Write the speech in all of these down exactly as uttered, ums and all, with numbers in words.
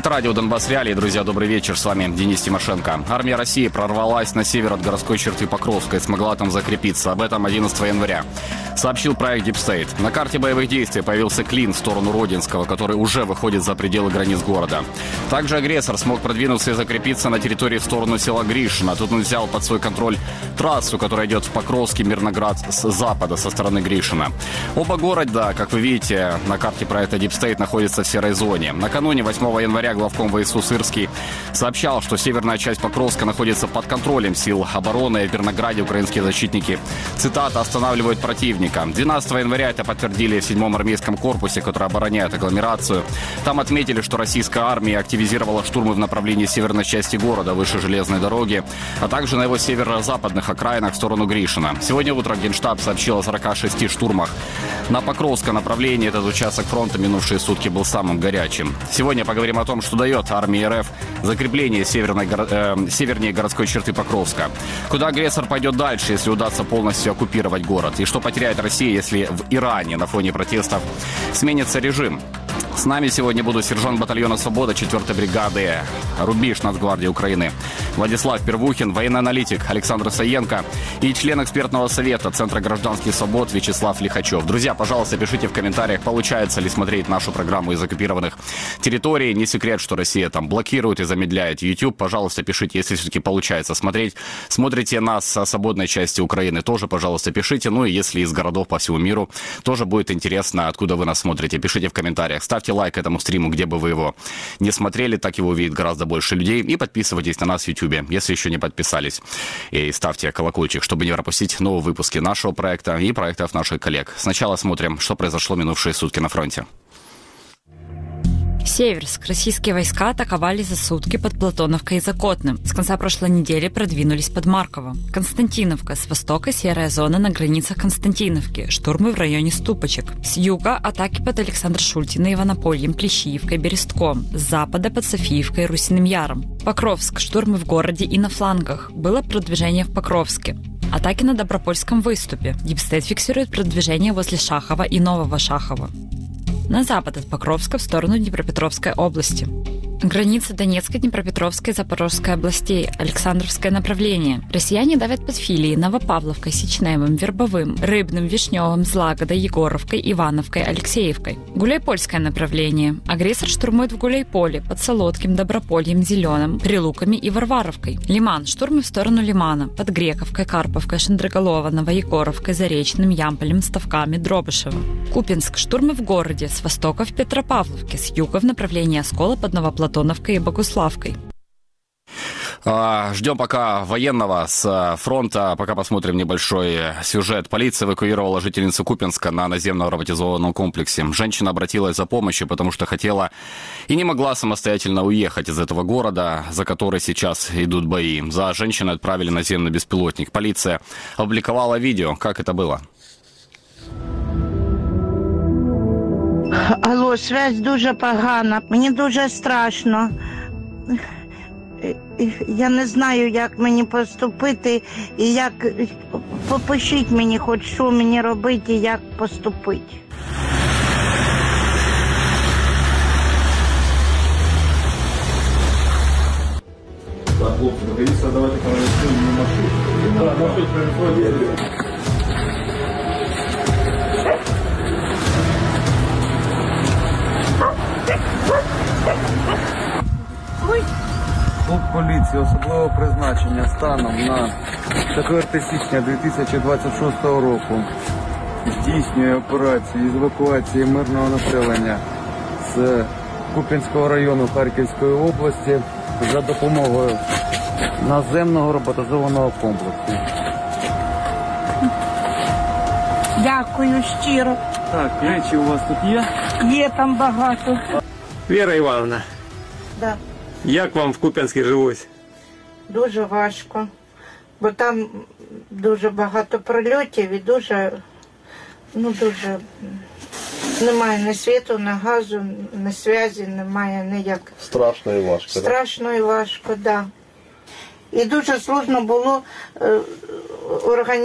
Это радио «Донбасс Реалии». Друзья, добрый вечер. С вами Денис Тимошенко. Армия России прорвалась на север от городской черты Покровской, смогла там закрепиться. Об этом одиннадцатого января сообщил проект Deep State. На карте боевых действий появился клин в сторону Родинского, который уже выходит за пределы границ города. Также агрессор смог продвинуться и закрепиться на территории в сторону села Гришино. Тут он взял под свой контроль трассу, которая идет в Покровский Мирноград с запада, со стороны Гришина. Оба города, как вы видите, на карте проекта Deep State находятся в серой зоне. Накануне восьмого января главком ВСУ Сырский сообщал, что северная часть Покровска находится под контролем сил обороны. В Мирнограде украинские защитники, цитата, останавливают противника. двенадцатого января это подтвердили в седьмом армейском корпусе, который обороняет агломерацию. Там отметили, что российская армия активизировала штурмы в направлении северной части города, выше железной дороги, а также на его северо-западных окраинах в сторону Гришина. Сегодня утром Генштаб сообщил о сорока шести штурмах на Покровское направление. Этот участок фронта минувшие сутки был самым горячим. Сегодня поговорим о том, что дает армии РФ закрепление северной, э, севернее городской черты Покровска. Куда агрессор пойдет дальше, если удастся полностью оккупировать город? И что потеряет Россия, если в Иране на фоне протестов сменится режим? С нами сегодня будут сержант батальона «Свобода» четвёртой бригады «Рубеж» Нацгвардии Украины Владислав Первухин, военный аналитик Александр Саенко и член экспертного совета Центра гражданских свобод Вячеслав Лихачев. Друзья, пожалуйста, пишите в комментариях, получается ли смотреть нашу программу из оккупированных территорий. Не секрет, что Россия там блокирует и замедляет YouTube. Пожалуйста, пишите, если все-таки получается смотреть. Смотрите нас со свободной части Украины, тоже, пожалуйста, пишите. Ну и если из городов по всему миру, тоже будет интересно, откуда вы нас смотрите. Пишите в комментариях. Ставьте лайк этому стриму, где бы вы его не смотрели, так его увидит гораздо больше людей. И подписывайтесь на нас в YouTube, если еще не подписались. И ставьте колокольчик, чтобы не пропустить новые выпуски нашего проекта и проектов наших коллег. Сначала смотрим, что произошло минувшие сутки на фронте. Северск. Российские войска атаковали за сутки под Платоновкой и Закотным. С конца прошлой недели продвинулись под Марково. Константиновка. С востока серая зона на границах Константиновки. Штурмы в районе Ступочек. С юга атаки под Александр Шультиной, Иванопольем, Плещиевкой, Берестком. С запада под Софиевкой и Русиным Яром. Покровск. Штурмы в городе и на флангах. Было продвижение в Покровске. Атаки на Добропольском выступе. Дипстейт фиксирует продвижение возле Шахова и Нового Шахова. На запад от Покровска в сторону Днепропетровской области. Граница Донецкой, Днепропетровской, Запорожской областей. Александровское направление. Россияне давят под филии Новопавловкой, Сечневым, Вербовым, Рыбным, Вишневым, Злагодой, Егоровкой, Ивановкой, Алексеевкой. Гуляйпольское направление. Агрессор штурмует в Гуляйполе, под Солодким, Добропольем, Зеленым, Прилуками и Варваровкой. Лиман. Штурмы в сторону Лимана, под Грековкой, Карповкой, Шендроголово, Новоегоровкой, Заречным, Ямполем, Ставками, Дробышевым. Купинск. Штурмы в городе, с востока в Петропавловке, с юга в направлении Оскола под Новоплатоновкой, Платоновкой и Богуславкой. Ждем пока военного с фронта, пока посмотрим небольшой сюжет. Полиция эвакуировала жительницу Купинска на наземном роботизованном комплексе. Женщина обратилась за помощью, потому что хотела и не могла самостоятельно уехать из этого города, за который сейчас идут бои. За женщиной отправили наземный беспилотник. Полиция опубликовала видео, как это было. Алло, связь дуже погана, мені дуже страшно. Я не знаю, як мені поступити і як... Попишіть мені, хоч що мені робити і як поступити. Так, хлопці, дивіться, давайте перенесемо машину. Так, машину перенесемо. Клуб поліції особливого призначення станом на четверте січня дві тисячі двадцять шостого року здійснює операцію з евакуації мирного населення з Куп'янського району Харківської області за допомогою наземного роботизованого комплексу. Дякую щиро. Так, речі у вас тут є? Є там багато. Віра Івановна, Да. як вам в Куп'янську жилось? Дуже важко, бо там дуже багато прильотів і дуже, ну дуже, немає ні світу, ні газу, ні зв'язі, немає ніяк. Страшно і важко. Страшно і важко, так. Да. І дуже складно було е,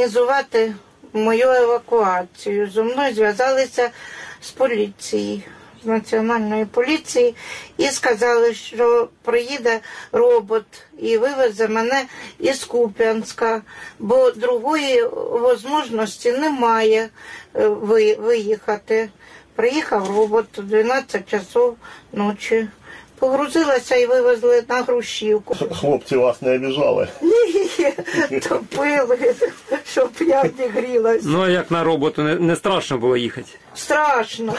організувати мою евакуацію. Зі мною зв'язалися з поліцією. з Національної поліції і сказали, що приїде робот і вивезе мене із Куп'янська, бо другої можливості немає виїхати. Приїхав робот в дванадцять часов ночі. Погрузилася і вивезли на Грушівку. Хлопці вас не обіжали? Ні, топили, щоб я не грілася. Ну а як на роботу, не, не страшно було їхати? Страшно.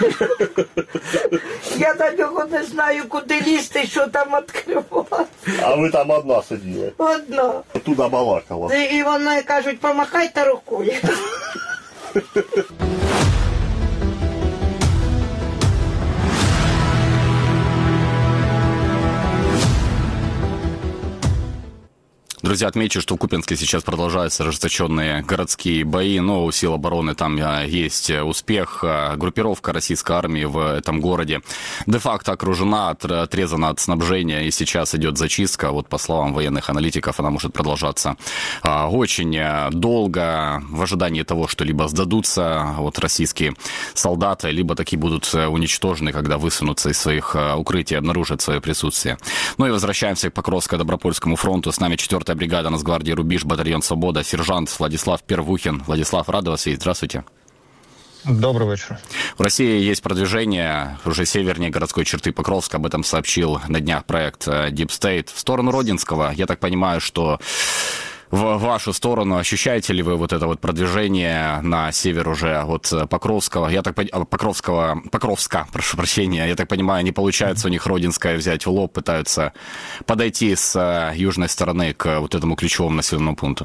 Я на нього не знаю, куди лізти, що там відкривати. А ви там одна сиділи? Одна. Туди балакала. І вони кажуть, помахайте рукою. Друзья, отмечу, что в Купянске сейчас продолжаются ожесточенные городские бои, но у сил обороны там есть успех. Группировка российской армии в этом городе де-факто окружена, отрезана от снабжения, и сейчас идет зачистка. Вот по словам военных аналитиков, она может продолжаться очень долго в ожидании того, что либо сдадутся вот российские солдаты, либо таки будут уничтожены, когда высунутся из своих укрытий, обнаружат свое присутствие. Ну и возвращаемся к Покровско-Добропольскому фронту. С нами четвертая бригада Нацгвардии «Рубеж», батальон «Свобода», сержант Владислав Первухин. Владислав, рад вас видеть. Здравствуйте. Добрый вечер. В России есть продвижение уже севернее городской черты Покровска. Об этом сообщил на днях проект Deep State. В сторону Родинского, я так понимаю, что в вашу сторону ощущаете ли вы вот это вот продвижение на север уже от Покровского? Я так понимаю, Покровского, Покровска, прошу прощения. Я так понимаю, не получается у них Родинское взять в лоб, пытаются подойти с южной стороны к вот этому ключевому населенному пункту.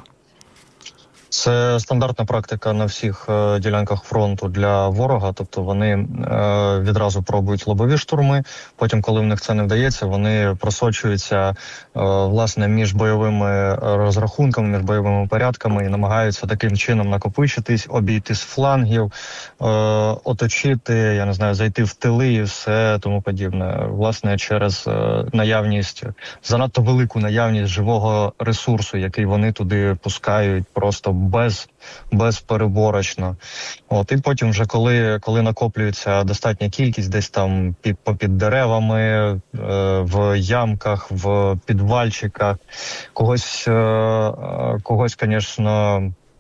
Це стандартна практика на всіх е, ділянках фронту для ворога, тобто вони е, відразу пробують лобові штурми, потім, коли в них це не вдається, вони просочуються е, власне між бойовими розрахунками, між бойовими порядками і намагаються таким чином накопичитись, обійти з флангів, е, оточити, я не знаю, зайти в тили і все тому подібне. Власне, через е, наявність, занадто велику наявність живого ресурсу, який вони туди пускають просто без, безпереборочно. От, і потім вже коли, коли накоплюється достатня кількість десь там під, попід деревами, е, в ямках, в підвальчиках, когось, е, когось, звісно,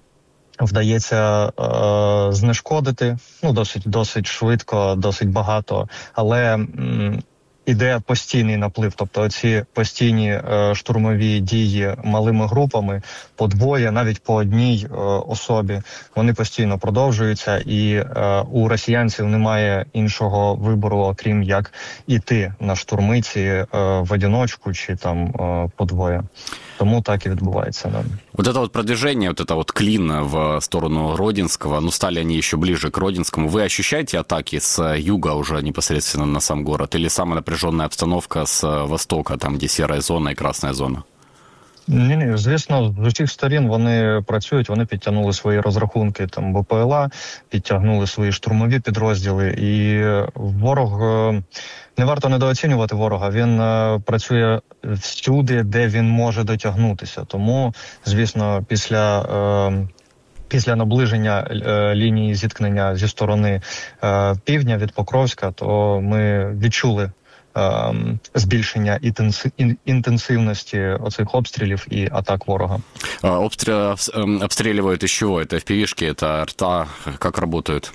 вдається е, знешкодити, ну, досить, досить швидко, досить багато, але м, іде постійний наплив, тобто ці постійні е, штурмові дії малими групами, по двоє, навіть по одній е, особі, вони постійно продовжуються, і е, у росіянців немає іншого вибору, окрім як іти на штурмиці е, в одиночку чи там е, по двоє. Тому так и відбувається. Да. Вот это вот продвижение, вот это вот клин в сторону Родинского, ну, стали они еще ближе к Родинскому. Вы ощущаете атаки с юга уже непосредственно на сам город? Или самая напряженная обстановка с востока, там, где серая зона и красная зона? Ні, ні, звісно, з усіх сторін вони працюють, вони підтягнули свої розрахунки, там, БПЛА, підтягнули свої штурмові підрозділи, і ворог, не варто недооцінювати ворога, він працює всюди, де він може дотягнутися, тому, звісно, після... Е Після наближення е, лінії зіткнення зі сторони е, півдня від Покровська, то ми відчули е, збільшення інтенсивності оцих обстрілів і атак ворога. Обстрел, обстреливают из чего? Это эф пі ві-шки, это РТА? Как работают?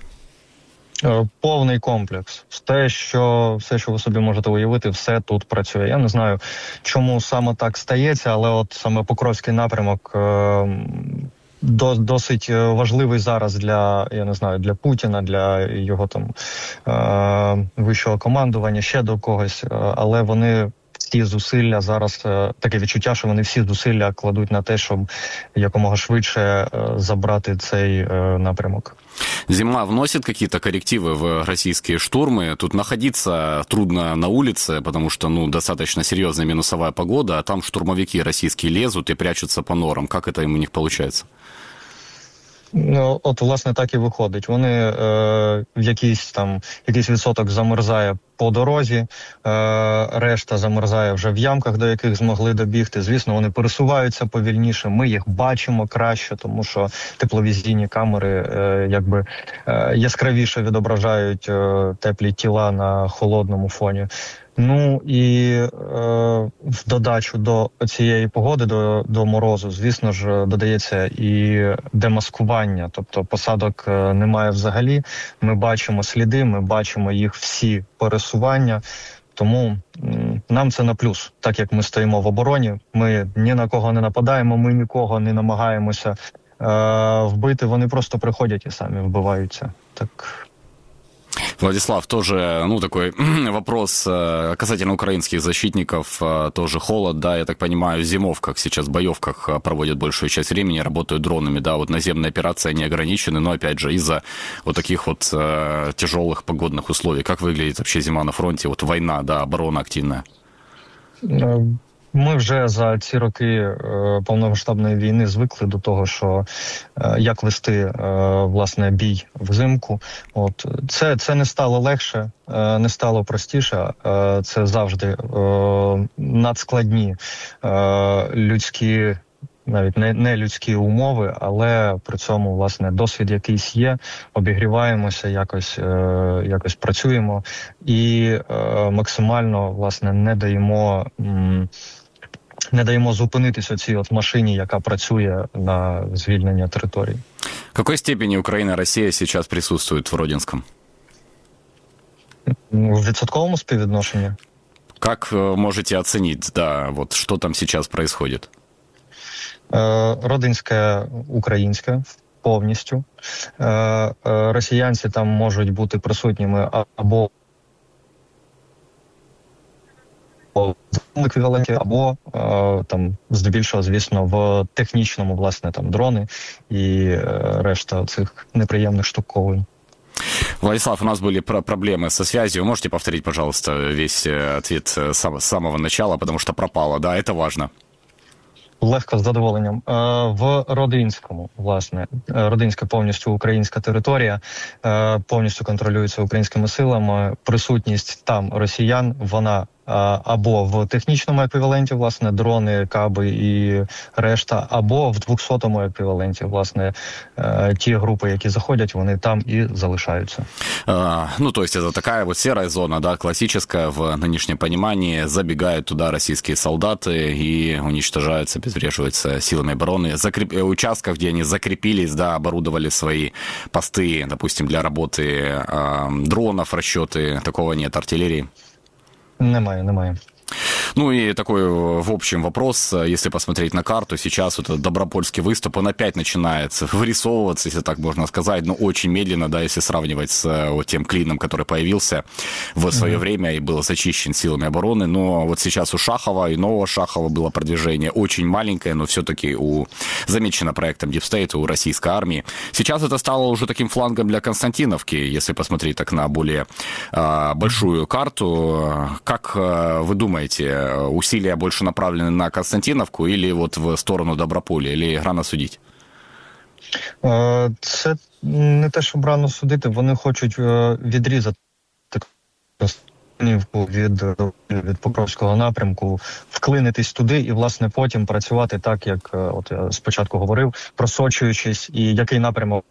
Повний комплекс. Все, що, все, що ви собі можете уявити, все тут працює. Я не знаю, чому саме так стається, але от саме Покровський напрямок е, досить важливий зараз для, я не знаю, для Путіна, для його там е- вищого командування, ще до когось, але вони всі зусилля зараз, таке відчуття, що вони всі зусилля кладуть на те, щоб якомога швидше забрати цей напрямок. Зима вносит какие-то коррективы в российские штурмы? Тут находиться трудно на улице, потому что, ну, достаточно серьезная минусовая погода, а там штурмовики российские лезут и прячутся по норам. Как это у них получается? Ну, от, власне, так і виходить. Вони е, в якийсь там, якийсь відсоток замерзає по дорозі, е, решта замерзає вже в ямках, до яких змогли добігти. Звісно, вони пересуваються повільніше, ми їх бачимо краще, тому що тепловізійні камери е, якби е, яскравіше відображають е, теплі тіла на холодному фоні. Ну і е, в додачу до цієї погоди, до, до морозу, звісно ж, додається і демаскування, тобто посадок немає взагалі. Ми бачимо сліди, ми бачимо їх всі пересування, тому м, нам це на плюс. Так як ми стоїмо в обороні, ми ні на кого не нападаємо, ми нікого не намагаємося е, вбити, вони просто приходять і самі вбиваються. Так. Владислав, тоже, ну, такой вопрос э, касательно украинских защитников. Э, тоже холод, да, я так понимаю, в зимовках сейчас, в боевках э, проводят большую часть времени, работают дронами, да, вот наземные операции не ограничены, но, опять же, из-за вот таких вот э, тяжелых погодных условий. Как выглядит вообще зима на фронте, вот война, да, оборона активная? Ми вже за ці роки е, повномасштабної війни звикли до того, що е, як вести е, власне бій взимку. От це, це не стало легше, е, не стало простіше. Е, це завжди е, надскладні е, людські, навіть не, не людські умови, але при цьому власне досвід якийсь є. Обігріваємося, якось, е, якось працюємо і е, максимально власне не даємо. М, Не даємо зупинитися цій от машині, яка працює на звільнення території. В какой степени Украина и Россия сейчас присутствуют в Родинском? В відсотковому співвідношенні. Как можете оценить, да, вот что там сейчас происходит? Родинське українське повністю. Росіянці там можуть бути присутніми або в еквіваленті, або е, там здебільшого, звісно, в технічному, власне, там дрони і е, решта цих неприємних штуковин. Владислав, у нас были про проблемы со связью. Можете повторить, пожалуйста, весь ответ с самого начала, потому что пропало, да, это важно. Легко, з задоволенням. В Родинському, власне, Родинська повністю українська територія, повністю контролюється українськими силами. Присутність там росіян, вона або в технічному еквіваленті, власне, дрони, каби і решта, або в двохсотому еквіваленті, власне, ті групи, які заходять, вони там і залишаються. А, ну, то есть это такая вот серая зона, да, классическая в нынешнем понимании. Забегают туда российские солдаты и уничтожаются, обезвреживаются силами обороны. Закреп... Участков, где они закрепились, да, оборудовали свои посты, допустим, для работы э, дронов, расчеты, такого нет, артиллерии. Немає, немає. Ну и такой в общем вопрос, если посмотреть на карту, сейчас вот этот Добропольский выступ, он опять начинает вырисовываться, если так можно сказать, но очень медленно, да, если сравнивать с вот тем клином, который появился в свое mm-hmm. время и был зачищен силами обороны, но вот сейчас у Шахова и нового Шахова было продвижение очень маленькое, но все-таки у замечено проектом Deep State, у российской армии. Сейчас это стало уже таким флангом для Константиновки, если посмотреть так на более а, большую карту. Как а, вы думаете, усилия больше направлены на Константиновку или вот в сторону Доброполя, или рано судить? Це не те, щоб рано судити. Вони хочуть відрізати Константинівку від, від Покровського напрямку, вклинитись туди і, власне, потім працювати так, як от я спочатку говорив, просочуючись, і який напрямок.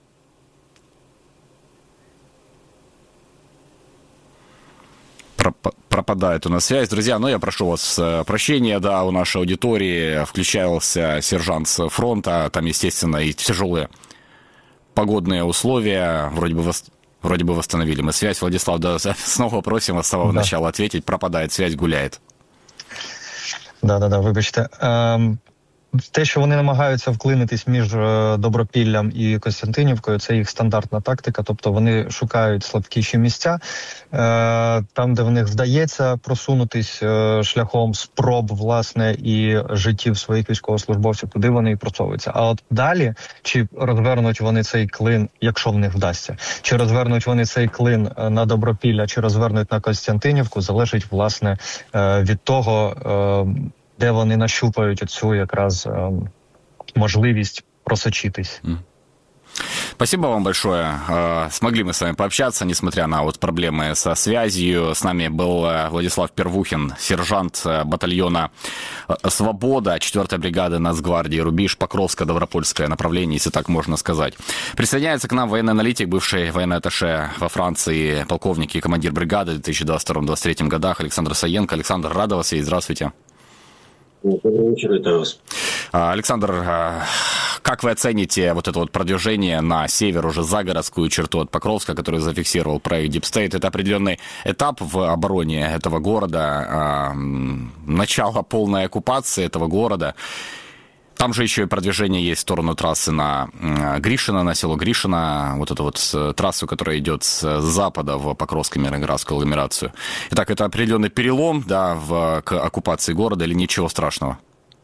Пропадает у нас связь. Друзья, ну я прошу вас прощения, да, у нашей аудитории включался сержант с фронта, там, естественно, и тяжелые погодные условия, вроде бы, вос... вроде бы восстановили мы связь. Владислав, да, снова просим вас с самого да. начала ответить, пропадает связь, гуляет. Да-да-да, вибачте. Ем... Те, що вони намагаються вклинитись між Добропіллям і Костянтинівкою, це їх стандартна тактика, тобто вони шукають слабкіші місця, там, де в них вдається просунутись шляхом спроб, власне, і життів своїх військовослужбовців, туди вони і просовуються. А от далі, чи розвернуть вони цей клин, якщо в них вдасться, чи розвернуть вони цей клин на Добропілля, чи розвернуть на Костянтинівку, залежить, власне, від того, де вони нащупають оцю якраз е, можливість просочитись. Спасибо вам большое. Смогли мы с вами пообщаться, несмотря на вот проблемы со связью. С нами был Владислав Первухин, сержант батальона «Свобода», четвёртой бригады Нацгвардии «Рубеж», Покровско-Добропольское направление, если так можно сказать. Присоединяется к нам военный аналитик, бывший военный атташе во Франции, полковник и командир бригады в две тысячи двадцать втором — две тысячи двадцать третьем годах Александр Саенко. Александр, рада вас видеть. Здравствуйте. Добрый вечер, витаю вас. Александр, как вы оцените вот это вот продвижение на север, уже за городскую черту от Покровска, который зафиксировал проект Deep State? Это определенный этап в обороне этого города, начало полной оккупации этого города. Там же еще и продвижение есть в сторону трассы на Гришино, на село Гришино, вот эту вот трассу, которая идет с запада в Покровско-Мирноградскую агломерацию. Итак, это определенный перелом, да, в, к оккупации города или ничего страшного?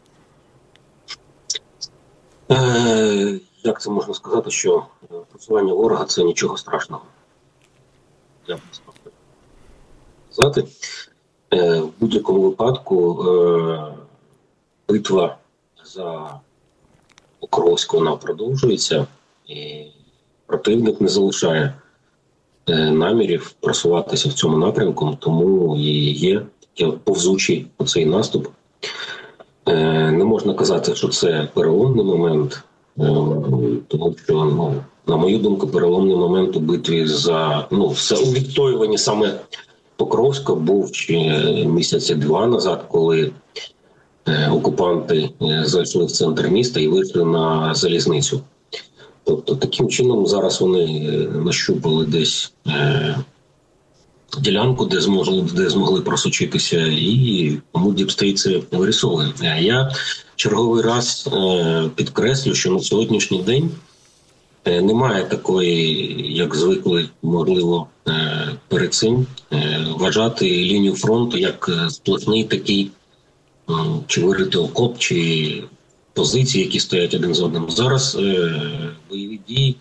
Е, як це можна сказати, що просування ворога – це нічого страшного? Я б не сказав. Сказати, е, в будь-якому випадку е, битва за Покровськ, вона продовжується, і противник не залишає е, намірів просуватися в цьому напрямку, тому і є такий повзучий оцей наступ. Е, не можна казати, що це переломний момент, е, тому що, ну, на мою думку, переломний момент у битві за, ну, все у відстоюванні саме Покровська був ще місяці два назад, коли окупанти зайшли в центр міста і вийшли на залізницю. Тобто таким чином зараз вони нащупали десь е, ділянку, де змогли, де змогли просочитися, і тому Deep State це вирисовує. Я черговий раз е, підкреслю, що на сьогоднішній день е, немає такої, як звикли, можливо, е, перед цим, е, вважати лінію фронту як сплошний такий, чи вирити окоп, чи позиції, які стоять один з одним. Зараз е, бойові дії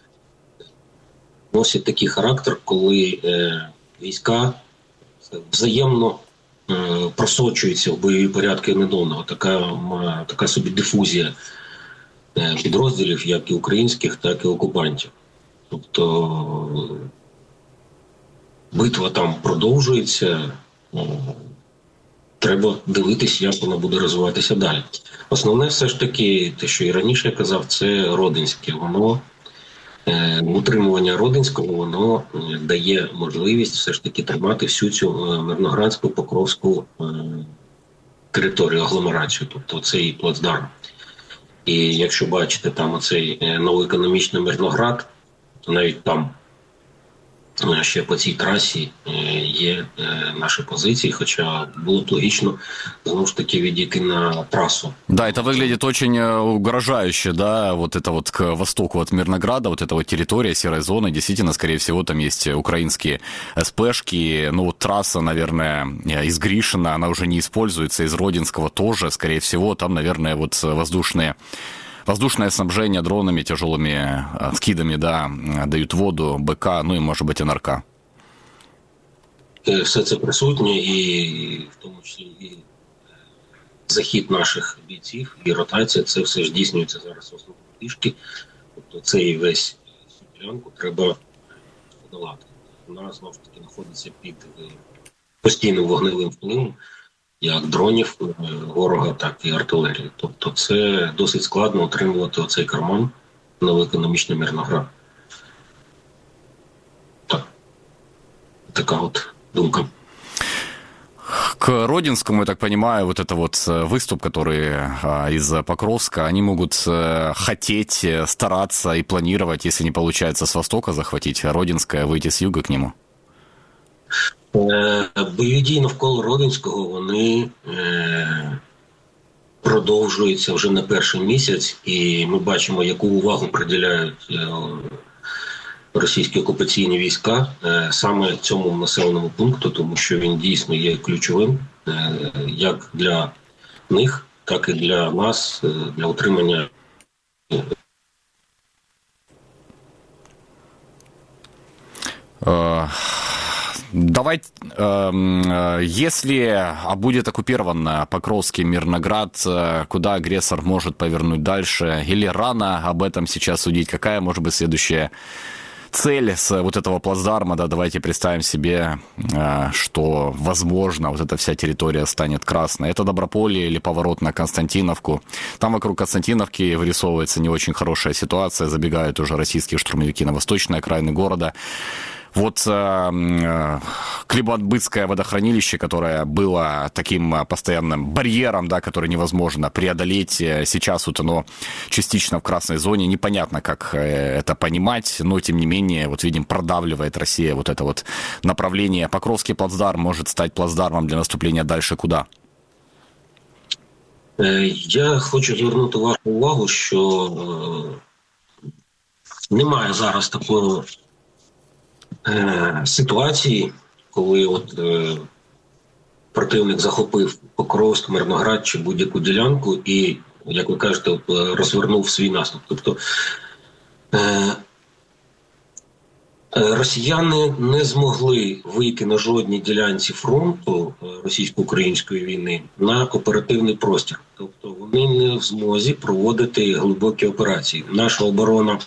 носять такий характер, коли е, війська взаємно е, просочуються в бойові порядки один одного. Така, така собі дифузія е, підрозділів, як і українських, так і окупантів. Тобто битва там продовжується. е, Треба дивитися, як вона буде розвиватися далі. Основне все ж таки, те, що і раніше я казав, це Родинське. Воно, е, утримування Родинського, воно дає можливість все ж таки тримати всю цю Мирноградську, Покровську е, територію, агломерацію, тобто цей плацдарм. І якщо бачите там оцей новоекономічний Мирноград, то навіть там ще по цій трасі є наші позиции, хотя было б логично, знову ж таки, відійти на трассу. Да, это выглядит очень угрожающе, да, вот это вот к востоку от Мирнограда, вот эта вот территория, серой зоны, действительно, скорее всего, там есть украинские СПшки, ну вот трасса, наверное, из Гришина, она уже не используется, из Родинского тоже, скорее всего, там, наверное, вот воздушные Воздушное снабжение дронами, тяжелыми скидами, да, дают воду, БК, ну и, может быть, НРК. Все це присутнє, і в тому числі і захід наших бійців, і ротація, це все ж здійснюється зараз основно пішки. Тобто цей весь ділянку треба подолати. Вона, знову ж таки, знаходиться під постійним вогневим впливом, як дронів ворога, так і артилерії. Тобто це досить складно утримувати оцей карман, новоекономічний Мирноград. Так. Така от думка. К Родинскому, я так понимаю, вот это вот выступ, который из Покровска, они могут хотеть, стараться и планировать, если не получается с востока захватить Родинское, выйти с юга к нему? Бойові дії навколо Родинського, вони е, продовжуються вже не перший місяць, і ми бачимо, яку увагу приділяють е, російські окупаційні війська е, саме цьому населеному пункту, тому що він дійсно є ключовим е, як для них, так і для нас, е, для утримання. Uh... Давайте, э, если будет оккупирован Покровский, Мирноград, куда агрессор может повернуть дальше? Или рано об этом сейчас судить? Какая может быть следующая цель с вот этого плацдарма? Да, давайте представим себе, э, что, возможно, вот эта вся территория станет красной. Это Доброполье или поворот на Константиновку? Там вокруг Константиновки вырисовывается не очень хорошая ситуация. Забегают уже российские штурмовики на восточные окраины города. Вот э, Климат-Бытское водохранилище, которое было таким постоянным барьером, да, который невозможно преодолеть, сейчас вот оно частично в красной зоне. Непонятно, как это понимать, но тем не менее, вот видим, продавливает Россия вот это вот направление. Покровский плацдарм может стать плацдармом для наступления дальше куда? Я хочу звернути вашу увагу, що немає зараз такого ситуації, коли от е, противник захопив Покровськ, Мирноград чи будь-яку ділянку і, як ви кажете, розвернув свій наступ. Тобто е, росіяни не змогли вийти на жодній ділянці фронту російсько-української війни на оперативний простір. Тобто вони не в змозі проводити глибокі операції. Наша оборона,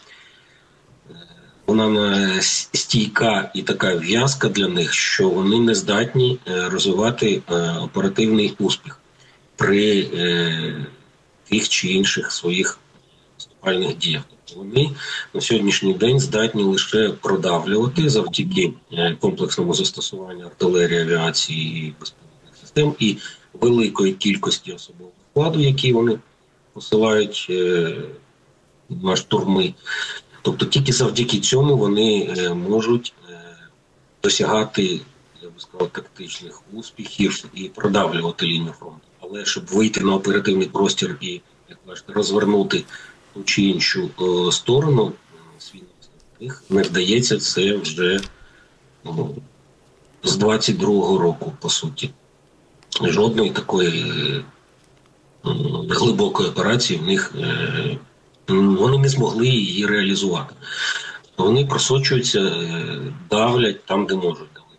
вона стійка і така в'язка для них, що вони не здатні розвивати оперативний успіх при тих чи інших своїх наступальних діях. Тобто вони на сьогоднішній день здатні лише продавлювати завдяки комплексному застосуванню артилерії, авіації і безпілотних систем і великої кількості особового складу, які вони посилають на штурми. Тобто тільки завдяки цьому вони е, можуть е, досягати, я би сказав, тактичних успіхів і продавлювати лінію фронту. Але щоб вийти на оперативний простір і, як бачите, розвернути ту чи іншу е, сторону, свій наступ, не вдається це вже ну, з двадцять другого року, по суті. Жодної такої е, глибокої операції в них е, вони не змогли її реалізувати. Вони просочуються, давлять там, де можуть давити.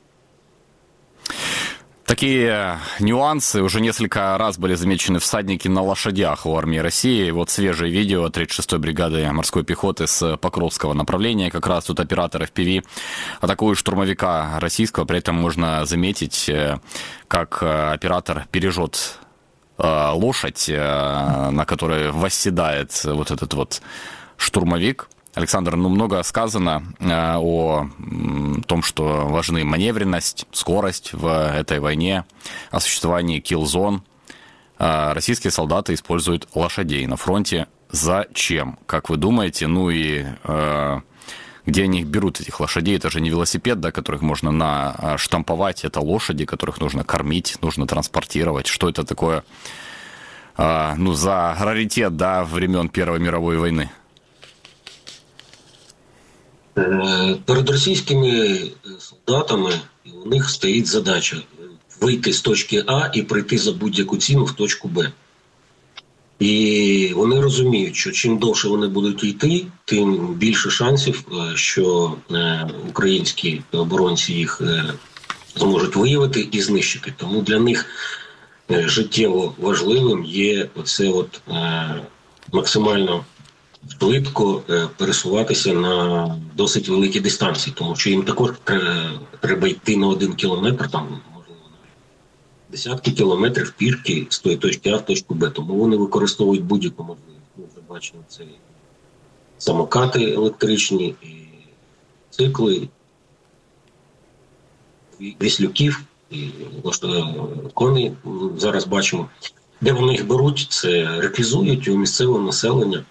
Такие нюансы. Уже несколько раз были замечены всадники на лошадях у армии России. Вот свежее видео тридцать шестой бригады морской пехоты с Покровского направления. Как раз тут операторы эф пи ви атакуют штурмовика российского. При этом можно заметить, как оператор бережет лошадь, на которой восседает вот этот вот штурмовик. Александр, ну много сказано о том, что важны маневренность, скорость в этой войне, о существовании килл-зон. Российские солдаты используют лошадей на фронте. Зачем, как вы думаете? Ну и где они берут этих лошадей? Это же не велосипед, да, которых можно наштамповать. Это лошади, которых нужно кормить, нужно транспортировать. Что это такое, ну, за раритет, да, времен Первой мировой войны? Перед російськими солдатами у них стоїть задача вийти з точки А і прийти за будь-яку ціну в точку Б. І вони розуміють, що чим довше вони будуть йти, тим більше шансів, що українські оборонці їх зможуть виявити і знищити. Тому для них життєво важливим є оце от максимально швидко пересуватися на досить великі дистанції, тому що їм також треба йти на один кілометр, там, можливо, десятки кілометрів пішки з тої точки А в точку Б, тому вони використовують будь-яку можливість. Ми вже бачимо це самокати електричні, і цикли, віслюків, і коней зараз бачимо. Де вони їх беруть, це реквізують у місцевого населення.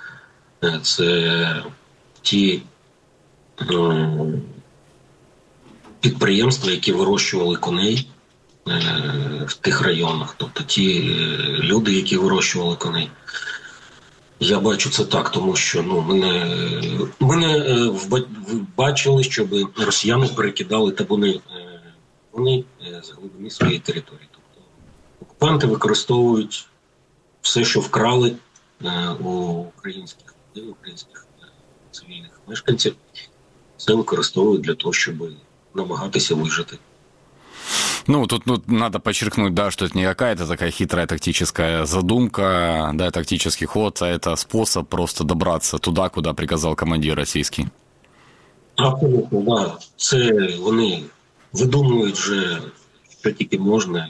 Це ті е, підприємства, які вирощували коней е, в тих районах. Тобто ті е, люди, які вирощували коней. Я бачу це так, тому що ну, ми не, ми не е, бачили, щоб росіяни перекидали табуни е, вони е, з глибини своєї території. Тобто окупанти використовують все, що вкрали е, у українських українських цивільних мешканців, це використовують для того, щоб намагатися вижити. Ну, тут ну, надо подчеркнуть, да, что это не какая-то такая хитрая тактическая задумка, да, тактический ход, а это способ просто добраться туда, куда приказал командир российский. Абсолютно, да. Це вони видумують вже, що тільки можна.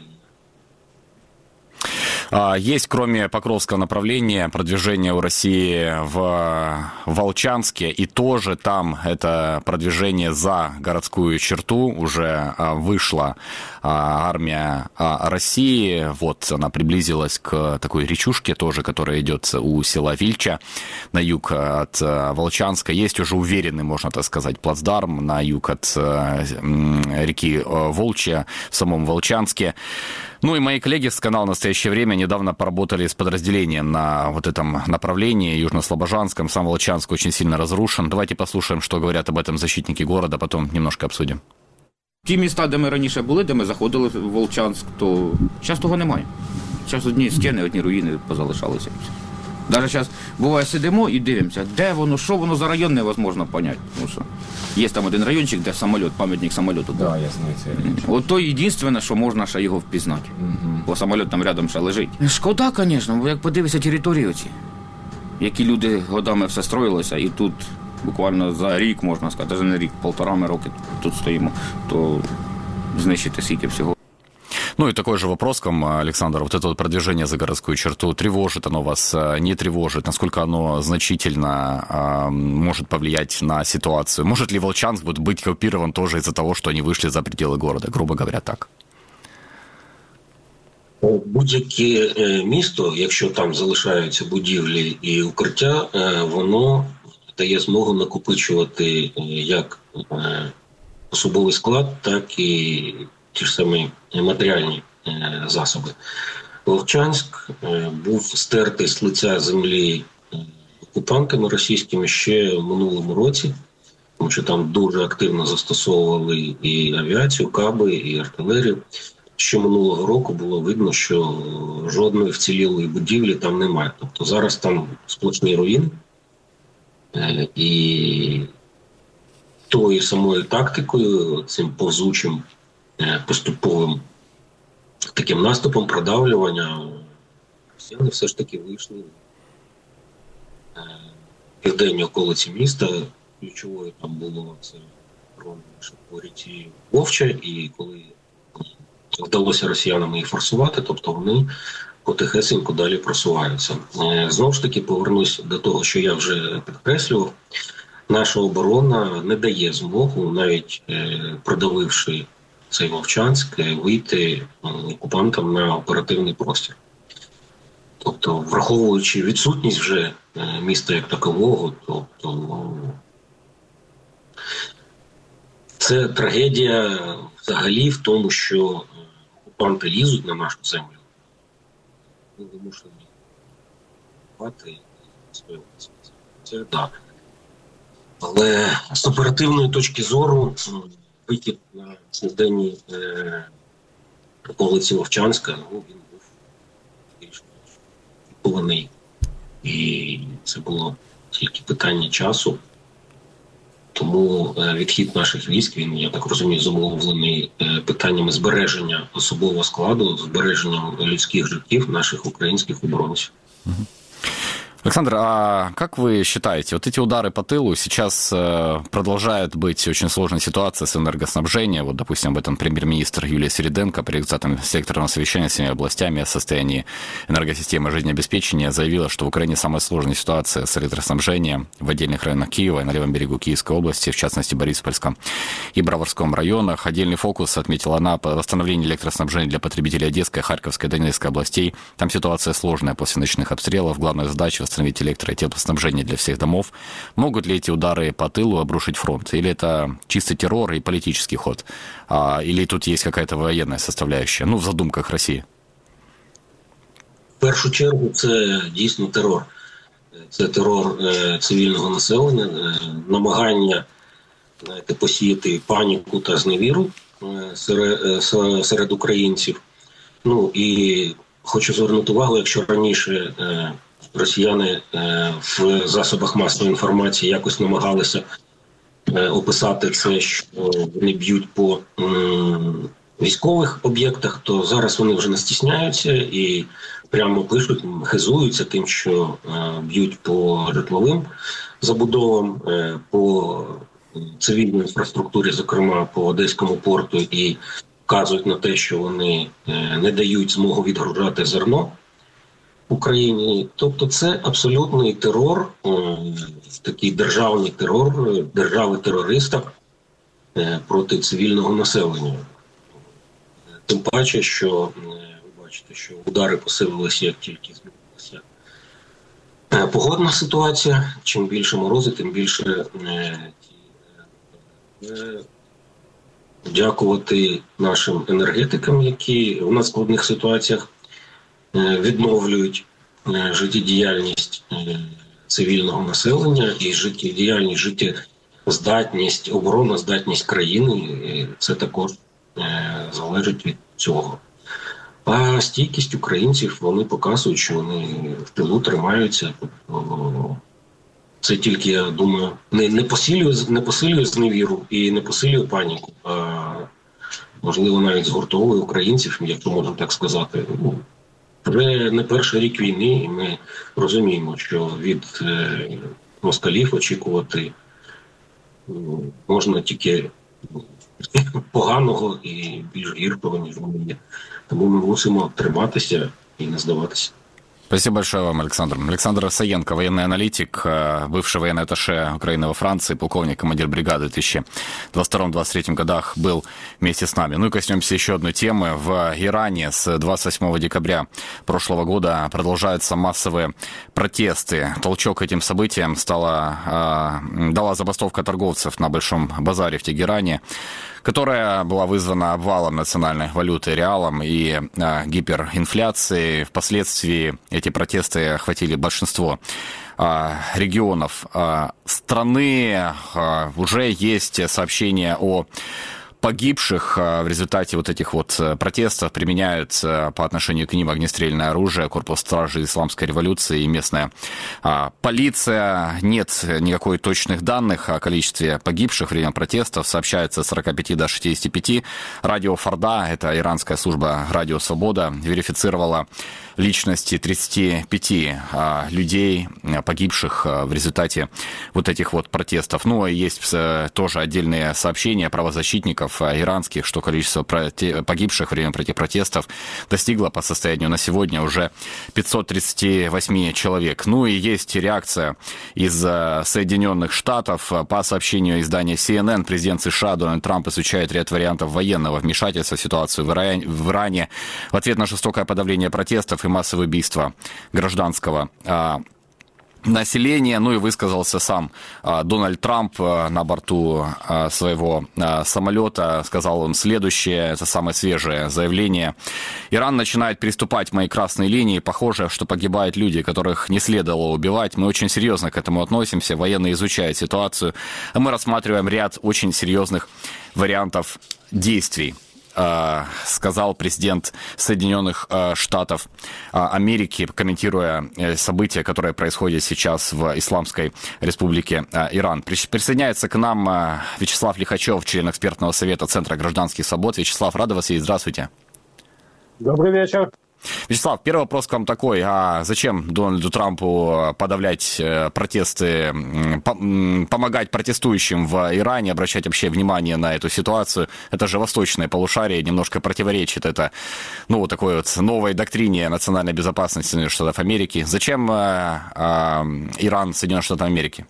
Есть, кроме Покровского направления, продвижение у России в Волчанске, и тоже там это продвижение за городскую черту. Уже вышла армия России, вот она приблизилась к такой речушке тоже, которая идет у села Вильча на юг от Волчанска. Есть уже уверенный, можно так сказать, плацдарм на юг от реки Волчья в самом Волчанске. Ну и мои коллеги с канала «В настоящее время» недавно поработали с подразделением на вот этом направлении, Южно-Слобожанском. Сам Волчанск очень сильно разрушен. Давайте послушаем, что говорят об этом защитники города, потом немножко обсудим. Ті міста, де ми раніше були, де ми заходили в Волчанськ, то зараз того немає. Зараз одні стіни, одні руїни позалишалися. Навіть зараз, буває, сидимо і дивимося, де воно, що воно за район, невозможно зрозуміти. Тому що є там один райончик, де самоліт, пам'ятник самоліту. Так, да, я знаю це райончик. От то єдине, що можна ще його впізнати. Угу. Бо самоліт там рядом ще лежить. Шкода, звісно, бо як подивишся території оці, які люди годами все строїлося, і тут буквально за рік, можна сказати, навіть не рік, полтора ми роки тут стоїмо, то знищити скільки всього. Ну и такой же вопрос к вам, Александр. Вот это вот продвижение за городскую черту, тревожит оно вас, не тревожит? Насколько оно значительно э, может повлиять на ситуацию? Может ли Волчанск будет быть оккупирован тоже из-за того, что они вышли за пределы города, грубо говоря, так? Будь-яке місто, якщо там залишаються будівлі і укриття, воно дає змогу накопичувати як особовий склад, так і ті ж самі матеріальні засоби. Вовчанськ був стертий з лиця землі окупантами російськими ще в минулому році, тому що там дуже активно застосовували і авіацію, каби, і артилерію. Ще минулого року було видно, що жодної вцілілої будівлі там немає. Тобто зараз там сплошні руїни. І тою самою тактикою, цим повзучим, поступовим таким наступом, продавлювання, росіяни все ж таки вийшли в південні околиці міста. Ключовою там було це по ріці Вовча, і коли вдалося росіянам їх форсувати, тобто вони потихесеньку далі просуваються. Знову ж таки, повернусь до того, що я вже підкреслював. Наша оборона не дає змогу, навіть продавивши цей Вовчанськ, вийти окупантам на оперативний простір. Тобто, враховуючи відсутність вже міста як такового, тобто це трагедія взагалі в тому, що окупанти лізуть на нашу землю. Ми вимушені бати стоюватися. Це так. Але з оперативної точки зору вихід на південній е, околиці Вовчанська, ну, він був більш очікуваний. І це було тільки питання часу. Тому е, відхід наших військ, він, я так розумію, зумовлений е, питаннями збереження особового складу, збереженням людських життів наших українських оборонців. Александр, а как вы считаете, вот эти удары по тылу сейчас э, продолжает быть очень сложная ситуация с энергоснабжением? Вот, допустим, об этом премьер-министр Юлия Середенко при экзатом секторном совещании с всеми областями о состоянии энергосистемы жизнеобеспечения заявила, что в Украине самая сложная ситуация с электроснабжением в отдельных районах Киева и на левом берегу Киевской области, в частности, Бориспольском и Броварском районах. Отдельный фокус, отметила она, по восстановлению электроснабжения для потребителей Одесской, Харьковской и Донецкой областей. Там ситуация сложная после ночных обстрелов. Главная задача — восстановить электро- и теплоснабжение для всех домов. Могут ли эти удары по тылу обрушить фронт? Или это чисто террор и политический ход? А, или тут есть какая-то военная составляющая? Ну, в задумках Росії. В першу чергу це дійсно терор. Це терор е, цивільного населення, е, намагання знаєте, посіяти паніку та зневіру е, серед, е, серед українців. Ну і хочу звернути увагу, якщо раніше е, росіяни е, в засобах масової інформації якось намагалися описати це, що вони б'ють по військових об'єктах, то зараз вони вже не стісняються і прямо пишуть, хизуються тим, що б'ють по житловим забудовам, по цивільній інфраструктурі, зокрема по Одеському порту, і вказують на те, що вони не дають змогу відгружати зерно в Україні. Тобто це абсолютний терор, такий державний терор, держави-терориста проти цивільного населення. Тим паче, що ви бачите, що удари посилилися, як тільки змінилася погодна ситуація. Чим більше морози, тим більше дякувати нашим енергетикам, які в надскладних ситуаціях відновлюють життєдіяльність цивільного населення і життєдіяльність, життєздатність, обороноздатність країни. Це також залежить від цього. А стійкість українців, вони показують, що вони в тилу тримаються. Це тільки, я думаю, не, не посилює, не посилює зневіру і не посилює паніку, а можливо навіть згуртовує українців, якщо можна так сказати. Вже не перший рік війни, і ми розуміємо, що від е, москалів очікувати ну, можна тільки поганого і більш гіркого, ніж вони є. Тому ми мусимо триматися і не здаватися. Спасибо большое вам, Александр. Александр Саенко, военный аналитик, бывший военный атташе Украины во Франции, полковник, командир бригады в две тысячи двадцать втором — двадцать третьем годах был вместе с нами. Ну и коснемся еще одной темы. В Иране с двадцать восьмого декабря прошлого года продолжаются массовые протесты. Толчок этим событиям стала, дала забастовка торговцев на Большом базаре в Тегеране, которая была вызвана обвалом национальной валюты реалом и а, гиперинфляцией. Впоследствии эти протесты охватили большинство а, регионов а, страны. А, уже есть сообщения о погибших в результате вот этих вот протестов. Применяют по отношению к ним огнестрельное оружие, корпус стражи исламской революции и местная а, полиция. Нет никакой точных данных о количестве погибших в время протестов. Сообщается от сорока пяти до шестидесяти пяти. Радио Фарда, это иранская служба «Радио Свобода», верифицировала личности тридцати пяти а, людей, погибших в результате вот этих вот протестов. Ну, и есть тоже отдельные сообщения правозащитников иранских, что количество погибших во время этих протестов достигло по состоянию на сегодня уже пятьсот тридцать восемь человек. Ну и есть реакция из Соединенных Штатов. По сообщению издания си эн эн, президент США Дональд Трамп изучает ряд вариантов военного вмешательства в ситуацию в Иране, в Иране в ответ на жестокое подавление протестов и массовое убийство гражданского населения. Ну и высказался сам а, Дональд Трамп а, на борту а, своего а, самолета. Сказал он следующее, это самое свежее заявление. Иран начинает переступать мои красные линии. Похоже, что погибают люди, которых не следовало убивать. Мы очень серьезно к этому относимся. Военные изучают ситуацию. Мы рассматриваем ряд очень серьезных вариантов действий, сказал президент Соединенных Штатов Америки, комментируя события, которые происходят сейчас в Исламской Республике Иран. Присоединяется к нам Вячеслав Лихачев, член экспертного совета Центра гражданских свобод. Вячеслав, рада вас видеть. Здравствуйте. Добрый вечер. Вячеслав, первый вопрос к вам такой. А зачем Дональду Трампу подавлять протесты, помогать протестующим в Иране, обращать вообще внимание на эту ситуацию? Это же восточное полушарие, немножко противоречит это, ну, вот такой вот новой доктрине национальной безопасности Соединенных Штатов Америки. Зачем а, а, Иран Соединенных Штатов Америки?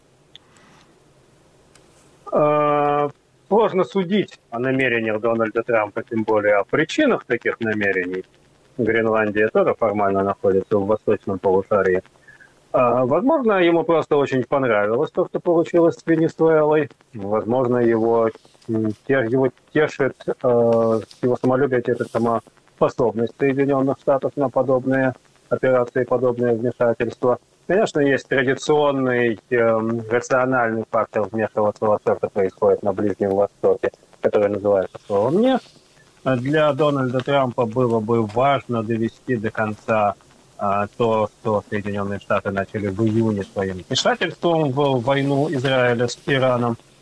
Сложно судить о намерениях Дональда Трампа, тем более о причинах таких намерений. Гренландия тоже формально находится в восточном полушарии. А, возможно, ему просто очень понравилось то, что получилось с Венесуэлой. Возможно, его, его тешит, э, его самолюбие тешит сама способность Соединенных Штатов на подобные операции, подобные вмешательства. Конечно, есть традиционный э, рациональный фактор вмешиваться во все, что происходит на Ближнем Востоке, который называется словом «нет». Для Дональда Трампа было бы важно довести до конца а, то, что Соединенные Штаты начали в июне своим вмешательством в войну Израиля с Ираном.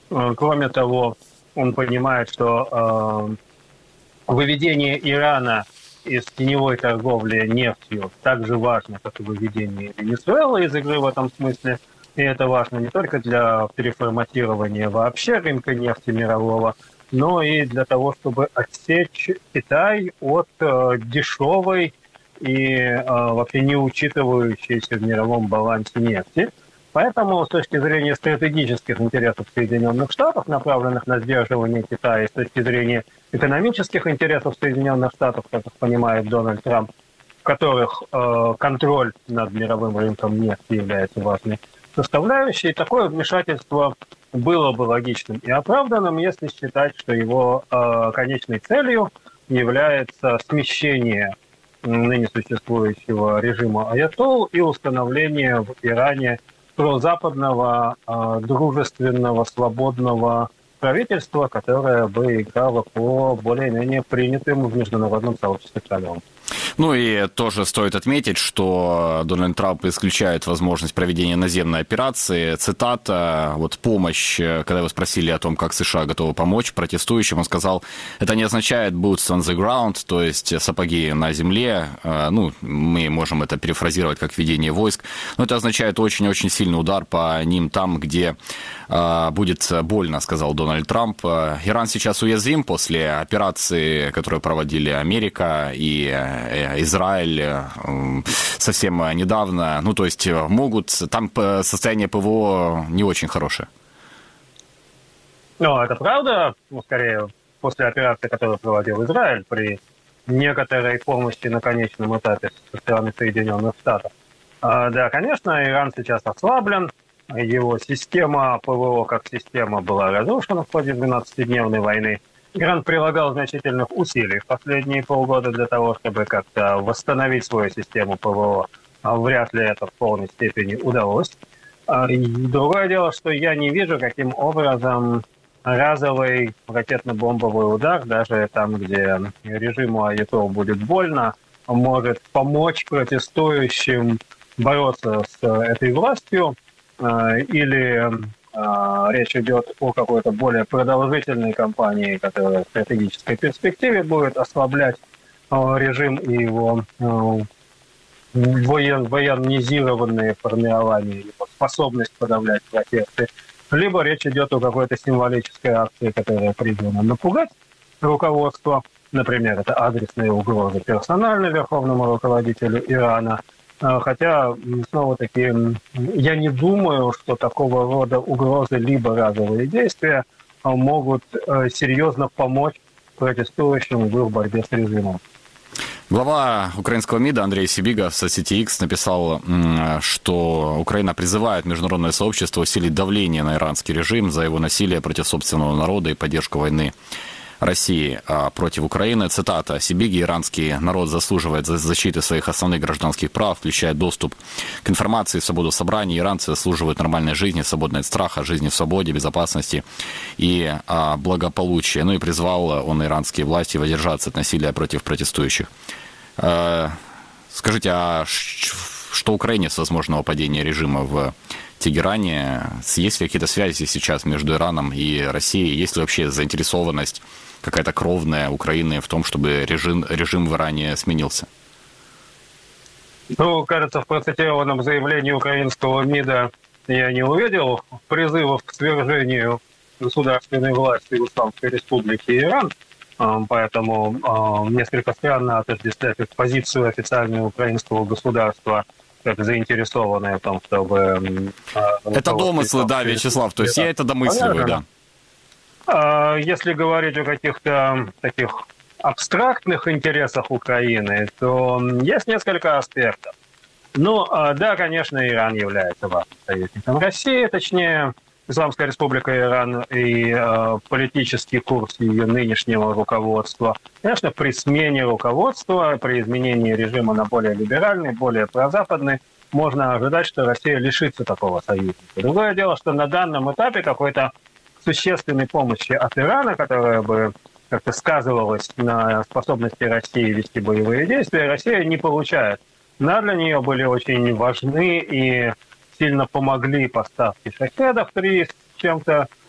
Кроме того, он понимает, что э, выведение Ирана из теневой торговли нефтью так же важно, как и выведение Венесуэлы из игры в этом смысле. И это важно не только для переформатирования вообще рынка нефти мирового, но и для того, чтобы отсечь Китай от э, дешевой и э, вообще не учитывающейся в мировом балансе нефти. Поэтому с точки зрения стратегических интересов Соединенных Штатов, направленных на сдерживание Китая, с точки зрения экономических интересов Соединенных Штатов, как их понимает Дональд Трамп, в которых э, контроль над мировым рынком нефти является важной составляющей, такое вмешательство было бы логичным и оправданным, если считать, что его э, конечной целью является смещение ныне существующего режима аятолл и установление в Иране прозападного, э, дружественного, свободного правительства, которое бы играло по более-менее принятым в международном сообществе правилам. Ну и тоже стоит отметить, что Дональд Трамп исключает возможность проведения наземной операции. Цитата, вот помощь, когда его спросили о том, как США готовы помочь протестующим, он сказал, это не означает boots on the ground, то есть сапоги на земле, ну, мы можем это перефразировать как введение войск, но это означает очень-очень сильный удар по ним там, где будет больно, сказал Дональд Трамп. Иран сейчас уязвим после операции, которую проводили Америка и Израиль совсем недавно. Ну, то есть могут... Там состояние ПВО не очень хорошее. Ну, это правда. Ну, скорее, после операции, которую проводил Израиль, при некоторой помощи на конечном этапе со стороны Соединенных Штатов. А, да, конечно, Иран сейчас ослаблен. Его система ПВО как система была разрушена в ходе двенадцатидневной войны. Иран прилагал значительных усилий в последние полгода для того, чтобы как-то восстановить свою систему ПВО. А вряд ли это в полной степени удалось. И другое дело, что я не вижу, каким образом разовый ракетно-бомбовый удар, даже там, где режиму аятолл будет больно, может помочь протестующим бороться с этой властью. Или речь идет о какой-то более продолжительной кампании, которая в стратегической перспективе будет ослаблять режим и его воен, военизированные формирования, его способность подавлять протесты. Либо речь идет о какой-то символической акции, которая призвана напугать руководство. Например, это адресные угрозы персонально верховному руководителю Ирана. Хотя, снова-таки, я не думаю, что такого рода угрозы либо разовые действия могут серьезно помочь протестующим в их борьбе с режимом. Глава украинского МИДа Андрей Сибига в соцсети X написал, что Украина призывает международное сообщество усилить давление на иранский режим за его насилие против собственного народа и поддержку войны России против Украины. Цитата. «Сибиги, иранский народ заслуживает защиты своих основных гражданских прав, включая доступ к информации, свободу собраний. Иранцы заслуживают нормальной жизни, свободной от страха, жизни в свободе, безопасности и а, благополучия». Ну и призвал он иранские власти воздержаться от насилия против протестующих. А, скажите, а что Украине с возможного падения режима в Тегеране? Есть ли какие-то связи сейчас между Ираном и Россией? Есть ли вообще заинтересованность какая-то кровная Украины в том, чтобы режим, режим в Иране сменился? Ну, кажется, в процитированном заявлении украинского МИДа я не увидел призывов к свержению государственной власти в Исламской Республике Иран. Поэтому несколько странно отождествлять позицию официального украинского государства как заинтересованные в том, чтобы... Это домыслы, да, Вячеслав, то есть я это домысливаю, да. Если говорить о каких-то таких абстрактных интересах Украины, то есть несколько аспектов. Ну, да, конечно, Иран является важным союзником России, точнее, Исламская Республика Иран и э, политический курс ее нынешнего руководства. Конечно, при смене руководства, при изменении режима на более либеральный, более прозападный, можно ожидать, что Россия лишится такого союзника. Другое дело, что на данном этапе какой-то существенной помощи от Ирана, которая бы как-то сказывалась на способности России вести боевые действия, Россия не получает. Но для нее были очень важны и сильно помогли поставки шахедов три с чем-то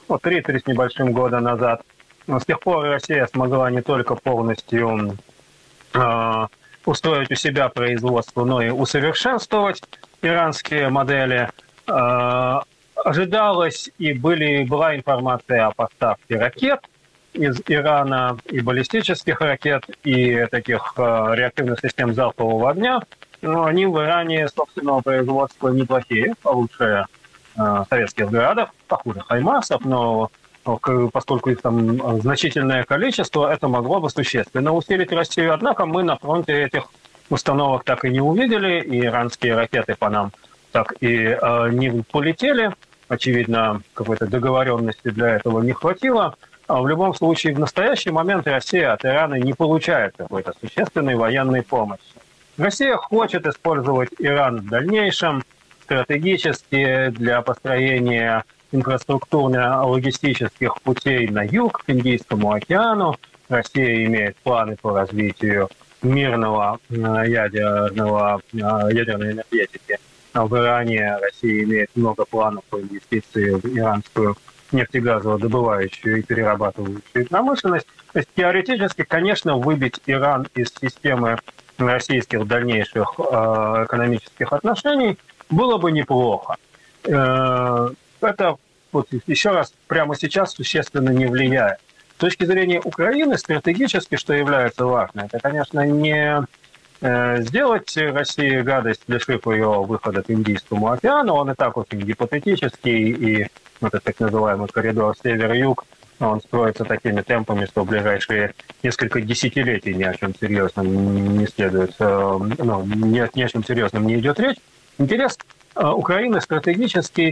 ну, три-три с небольшим года назад. С тех пор Россия смогла не только полностью э, устроить у себя производство, но и усовершенствовать иранские модели. Э, ожидалось и были, была информация о поставке ракет из Ирана, и баллистических ракет, и таких э, реактивных систем залпового огня. Но они в Иране собственного производства неплохие, получше э, советских градов, похуже хаймарсов, но поскольку их там значительное количество, это могло бы существенно усилить Россию. Однако мы на фронте этих установок так и не увидели, и иранские ракеты по нам так и э, не полетели. Очевидно, какой-то договоренности для этого не хватило. А в любом случае, в настоящий момент Россия от Ирана не получает какой-то существенной военной помощи. Россия хочет использовать Иран в дальнейшем стратегически для построения инфраструктурно-логистических путей на юг, к Индийскому океану. Россия имеет планы по развитию мирного ядерного, ядерной энергетики. В Иране Россия имеет много планов по инвестиции в иранскую нефтегазово-добывающую и перерабатывающую промышленность. То есть теоретически, конечно, выбить Иран из системы российских дальнейших э, экономических отношений было бы неплохо. Э, это, вот, еще раз, прямо сейчас существенно не влияет. С точки зрения Украины, стратегически, что является важным, это, конечно, не э, сделать России гадость, лишив ее выхода к Индийскому океану. Он и так очень гипотетический, и этот так называемый коридор север-юг, он строится такими темпами, что в ближайшие несколько десятилетий ни о чем серьезном не следует, ну, ни, ни о чем серьезном не идет речь. Интерес Украины стратегический,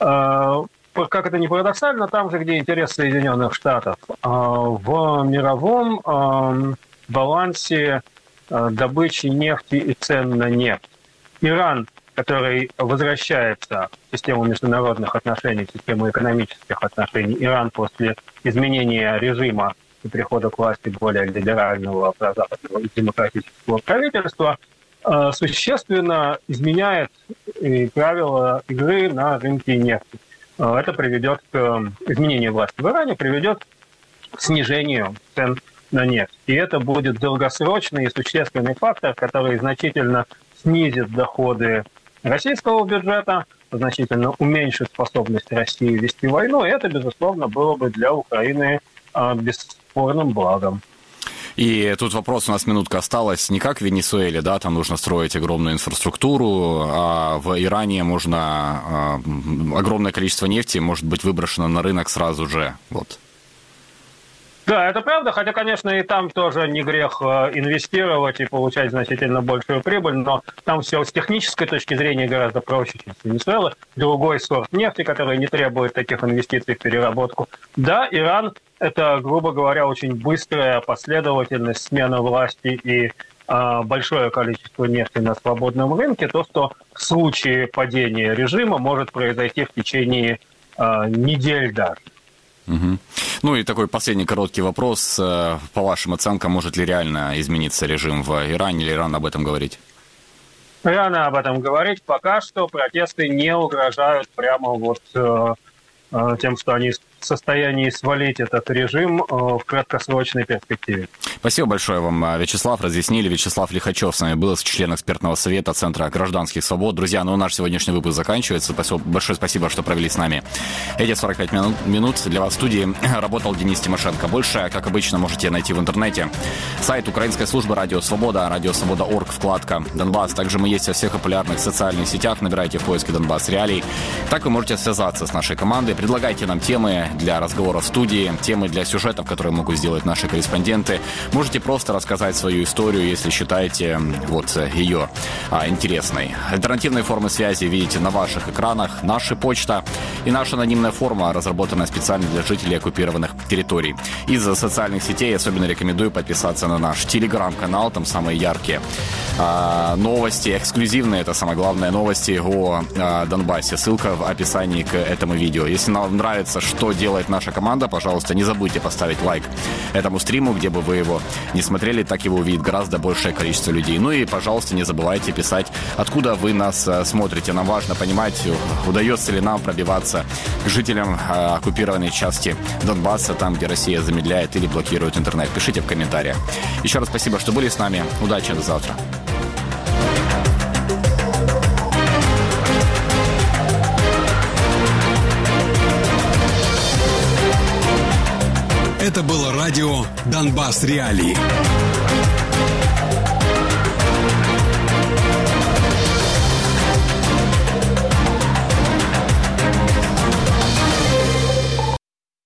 как это ни парадоксально, там же, где интерес Соединенных Штатов, в мировом балансе добычи нефти и цен на нефть. Иран, который возвращается в систему международных отношений, в систему экономических отношений. Иран после изменения режима и прихода к власти более либерального, прозападного и демократического правительства существенно изменяет правила игры на рынке нефти. Это приведет к изменению власти в Иране, приведет к снижению цен на нефть. И это будет долгосрочный и существенный фактор, который значительно снизит доходы российского бюджета, значительно уменьшит способность России вести войну, и это, безусловно, было бы для Украины э, бесспорным благом. И тут вопрос, у нас минутка осталась, не как в Венесуэле, да, там нужно строить огромную инфраструктуру, а в Иране можно, э, огромное количество нефти может быть выброшено на рынок сразу же, вот. Да, это правда, хотя, конечно, и там тоже не грех инвестировать и получать значительно большую прибыль, но там все с технической точки зрения гораздо проще, чем с Венесуэлы. Другой сорт нефти, который не требует таких инвестиций в переработку. Да, Иран – это, грубо говоря, очень быстрая последовательность смены власти и э, большое количество нефти на свободном рынке, то, что в случае падения режима может произойти в течение э, недель даже. Угу. Ну и такой последний короткий вопрос. По вашим оценкам, может ли реально измениться режим в Иране, или рано об этом говорить? Рано об этом говорить. Пока что протесты не угрожают прямо вот э, э, тем, что они в состоянии свалить этот режим э, в краткосрочной перспективе. Спасибо большое вам, Вячеслав. Разъяснили. Вячеслав Лихачев с нами был, член экспертного совета Центра гражданских свобод. Друзья, ну наш сегодняшний выпуск заканчивается. Большое спасибо, что провели с нами эти сорок пять минут. Для вас в студии работал Денис Тимошенко. Больше, как обычно, можете найти в интернете. Сайт Украинской службы Радио Свобода, радио свобода точка орг, вкладка Донбасс. Также мы есть во всех популярных социальных сетях. Набирайте в поиске Донбасс Реалий. Так вы можете связаться с нашей командой. Предлагайте нам темы для разговора в студии, темы для сюжетов, которые могут сделать наши корреспонденты. Можете просто рассказать свою историю, если считаете вот ее а, интересной. Альтернативные формы связи видите на ваших экранах. Наша почта и наша анонимная форма, разработанная специально для жителей оккупированных территорий. Из социальных сетей особенно рекомендую подписаться на наш телеграм-канал. Там самые яркие а, новости, эксклюзивные, это самое главное, новости о а, Донбассе. Ссылка в описании к этому видео. Если вам нравится, что делает наша команда, пожалуйста, не забудьте поставить лайк этому стриму, где бы вы его не смотрели, так его увидит гораздо большее количество людей. Ну и, пожалуйста, не забывайте писать, откуда вы нас смотрите. Нам важно понимать, удается ли нам пробиваться к жителям оккупированной части Донбасса, там, где Россия замедляет или блокирует интернет. Пишите в комментариях. Еще раз спасибо, что были с нами. Удачи, до завтра. Это было радио «Донбасс Реалии».